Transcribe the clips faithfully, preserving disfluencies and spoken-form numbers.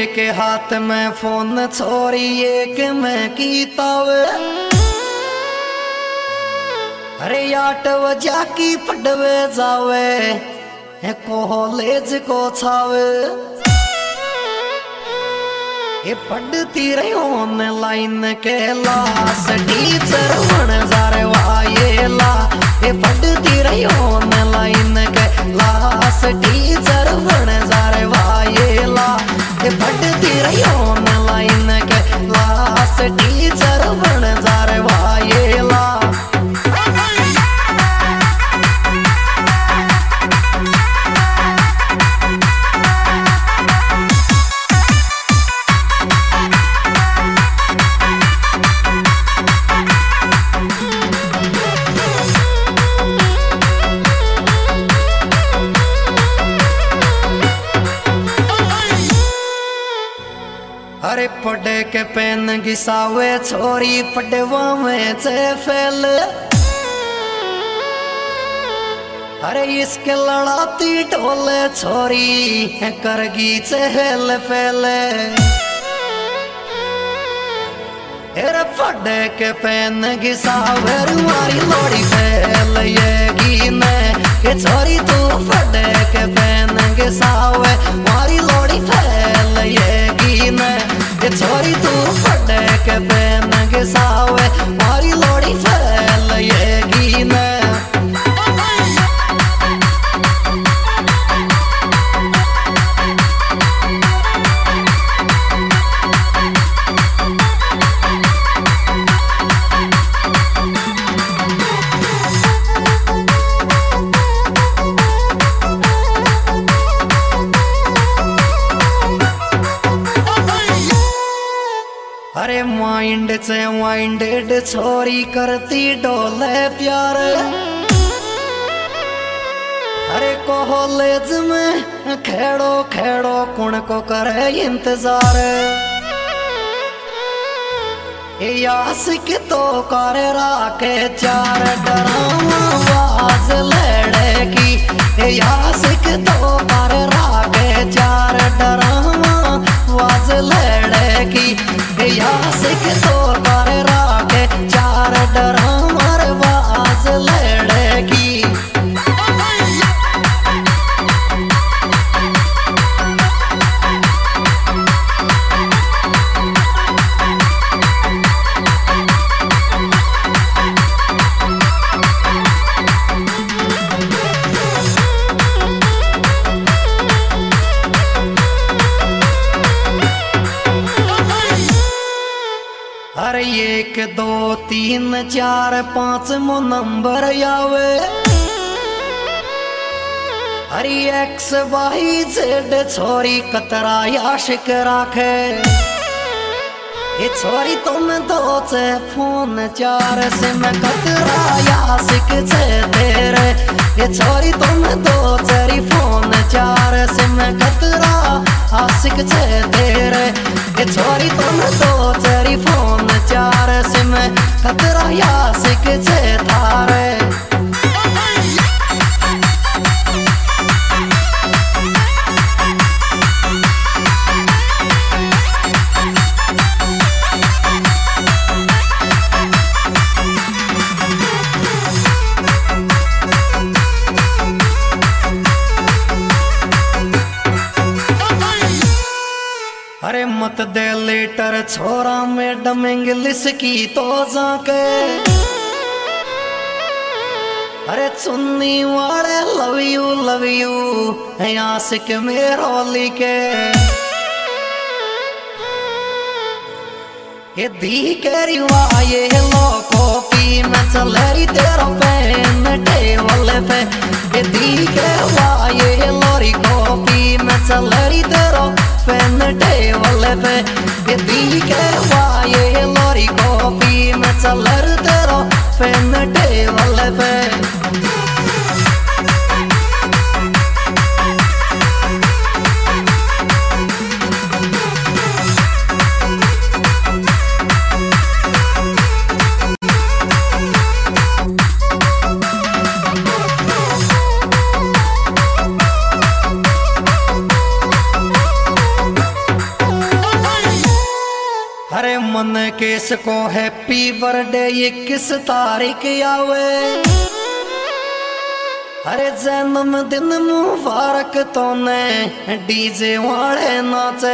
एक हाथ में फोन छोरी एक में की तावे। अरे आठ बजा की पढ़वे जावे कॉलेज को छावे। ये पढ़ती रही ऑनलाइन के लास टीचर बन जा रे वायेला। ये पढ़ती रही ऑनलाइन के लास टीचर बन जा रे वायेला। ये पढ़ती रही ऑनलाइन के लास टीचर बन जा रे वायेला। अरे पढ़े के पेन घिसावे छोरी पढ़वा में से फेल। अरे इसके लड़ाती ढोले छोरी करगी चहल पहले। अरे पढ़े के पेन घिसावे मारी लोड़ी फेल ये गीने। ये छोरी तू पढ़े के पेन घिसावे मारी लोड़ी फेल ये गीने। ये छोरी तू पढ़े के पेन घिसावे मारी लोड़ी फैल ये गीने। अरे माइंड से माइंडेड छोरी करती डोले प्यार। अरे कॉलेज में खेड़ो खेड़ो कुण को करे इंतजार। ये आशिक तो करे राके चार डरावा आवाज लड़े की। ये आशिक तो करे राके चार डरावा आवाज लड़े की। यासिक तो कर राके चार डरामर बाज लड़ेगी। अरे एक दो तीन चार पांच मो नंबर आवे। अरे एक्स वाई जेड छोरी कतरा आशिक राखे। ये छोरी तुम दो से फोन चार से मैं कतरा आशिक से तेरे। ये छोरी तुम दो चरी फोन चार से मैं कतरा आशिक से तेरे। ये छोरी तुम दो चरी फोन चार से मैं कतरा आशिक से थारे। अरे मत दे लेटर छोरा मैडम इंग्लिश की तो जाके। अरे चुन्नी वाले लव यू लव यू आशिक मेरो लिखे। ये दी के रिवाये लो कॉपी में चल रही तेरा पेन टेबल पे। ये दी के वाये लोरी कॉपी में चल रही तेरा पेन टेबल पे। ये दी के वाये लोरी कॉपी में चल रही तेरा पेन टेबल पे। मन केस को हैप्पी बर्थडे इक्कीस तारीख आवे। अरे जन्मदिन मुबारक तोने डीजे वाले नाचे।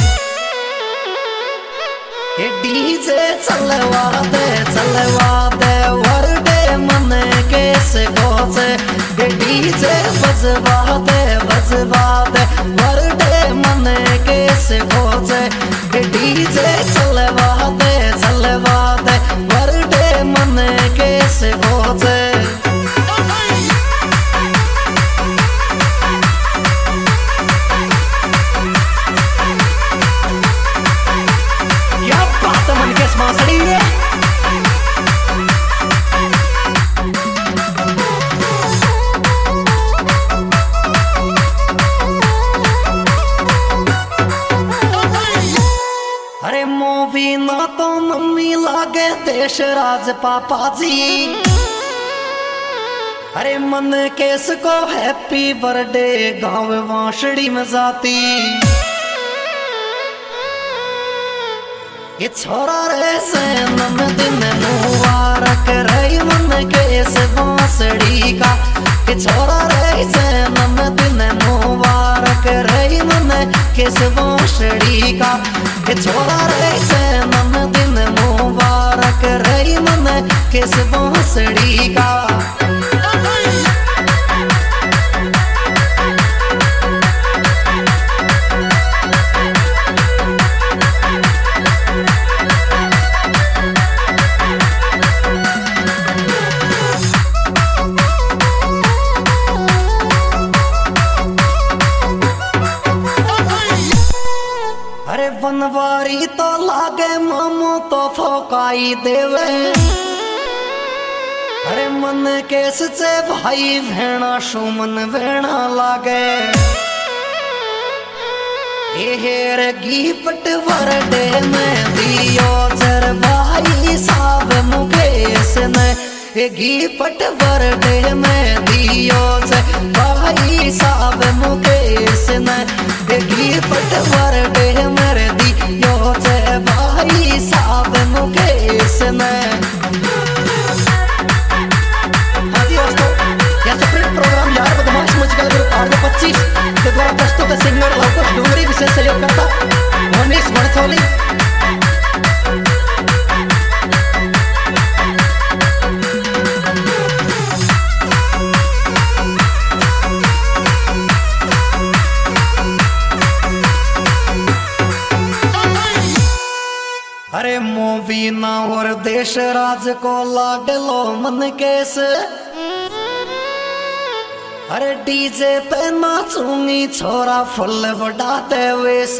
ये डीजे चलवा दे चलवा दे बर्थडे मन केस को से। ये डीजे बजवा दे बजवा दे बर्थडे मन केस को से। ये डीजे चलवा दे चलवा दे बर्थडे मन केस को से। अरे मूवी ना तो मम्मी लागे देश राज पापा जी। अरे मन केस को हैप्पी बर्थडे गाँव वांसड़ी में जाती। ये छोरा रे जन्मदिन मुबारक रही मन केस बांसड़ी का। ये छोरा रे जन्मदिन मुबारक रही मन केस बांसड़ी का। ये छोरा रे जन्मदिन मुबारक रही मन केस बांसड़ी का। बनवारी तो लागे मामू तो फोकाई देवे। अरे मन केस से भाई भेणा सुमन भेणा लागे। हेर गिफ्ट बर्थडे में दियो जर भाई साहब मुकेश ने। गिफ्ट बर्थडे में दियो जर भाई साहब मुकेश ने। गिफ्ट बर्थडे मेरे दियो जय भाई साहब मुकेश ने। हाँ जी दोस्तों, यह सेपरेट प्रोग्राम यार बदमाश म्यूजिकल ग्रुप आर जे पच्चीस के द्वारा प्रस्तुत सिंगर लवकुश डूंगरी विशेष सहयोग करता मनीष बड़सौली। अरे मूवी ना और देश राज को लाडलो मन केस। अरे डीजे पे नाचूंगी छोरा फुल बढ़ाते वेश।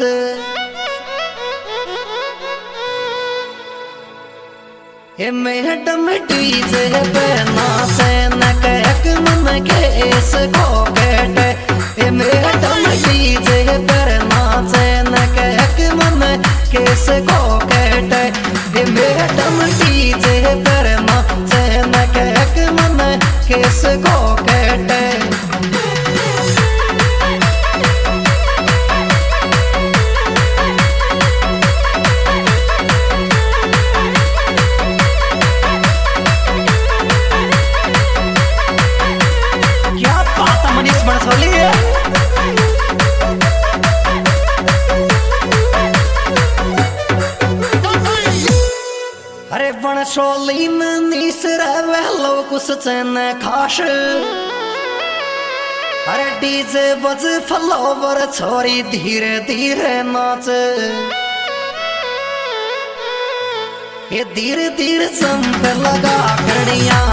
ये मैडम डीजे पे नाचे न कहक मन केस को केटे। ये मैडम डीजे पर नाचे न कहक मन केस को केटे। ये मैडम डीजे पर नाचे न कहक मन केस को केटे। क्या बात है मनीष बड़सौली। अरे बणसोली में नीस रहे लो कुछ चैन खास। अरे डीजे बज फ्लावर छोरी धीरे धीरे नाच। ये धीरे धीरे चंप लगा कड़िया